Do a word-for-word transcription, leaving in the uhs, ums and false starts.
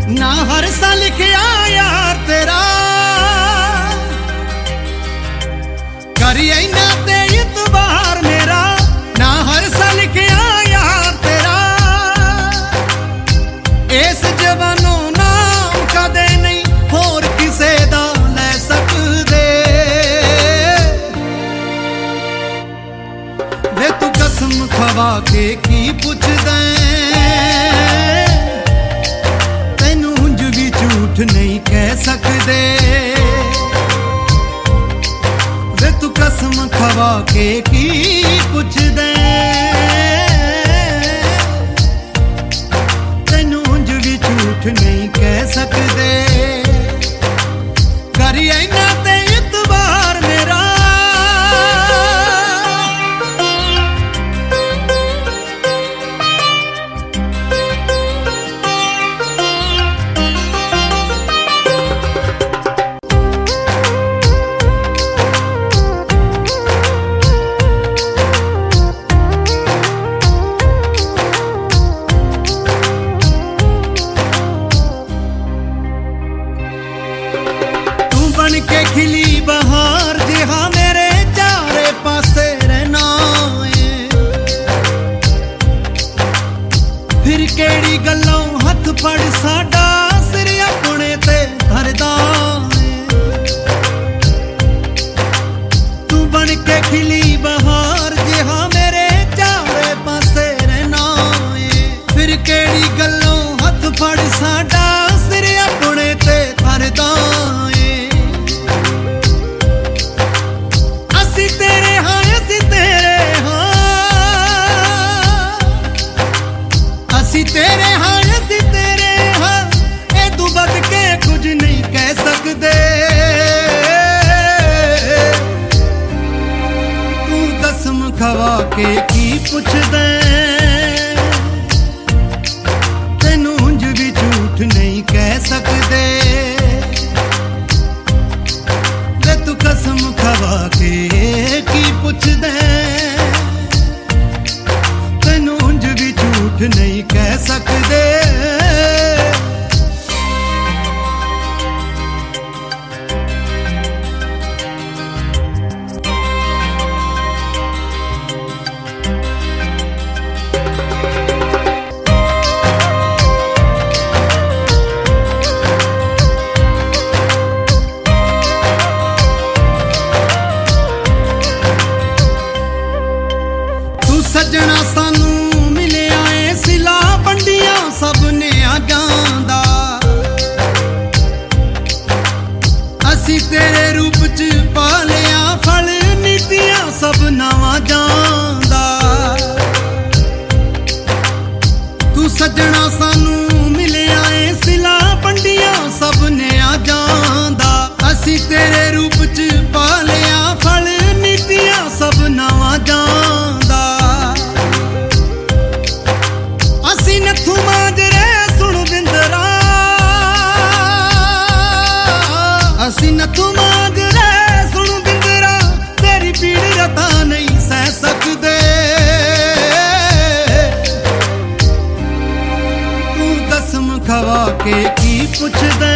ना हर सा लिखिया यार तेरा करिए ना ते इतबार मेरा, ना हर सा लिखिया यार तेरा इस जवानों नाम कदे नहीं होर किसे दा ले सकदे। वे तू कसम खवा के की पुछदे तैनू हुंज भी झूठ नहीं कह सकदे। वे तू कसम खवा के की पुछदे तैनू हुंज भी झूठ नहीं कह सकदे। करिए ना ते इतबार मेरा के खिली बहार जिहा मेरे चारे पासे रहना है। फिर केड़ी गल्लों हथ फड़ साडा सिर अपने ते धरदा है। तू बन के खिली बहार जिहा मेरे चारे पासे रहना है। फिर केड़ी गल्लों हथ फड़ साडा सिर अपने ते धरदा है। असी तेरे हाँ असी तेरे हाँ असी तेरे हाँ असी तेरे हाँ ए तू बद के कुछ नहीं कह सकदे। तू कसम खवा के की पुछदे तैनू हुंज भी झूठ नहीं कह सकदे। वे तू कसम खवा के की पुछदे तैनू हुंज भी झूठ नहीं कह सकदे। सजना सानू मिले आए सिला पंडियां सब ने आ जांदा। असी तेरे रूप च पालिया फल नीतियां सब नवा जांदा। तू सजना सानू मिले आए सिला पंडियां सब ने आ जांदा। असी तेरे रूप च पालिया फल नीतियां सब नवा जांदा। असी नथू माजरे सुन बिंदरा असी नथू माजरे सुन बिंदरा तेरी पीड़ रता नहीं सह सकदे। तू कसम खवा के की पुछदे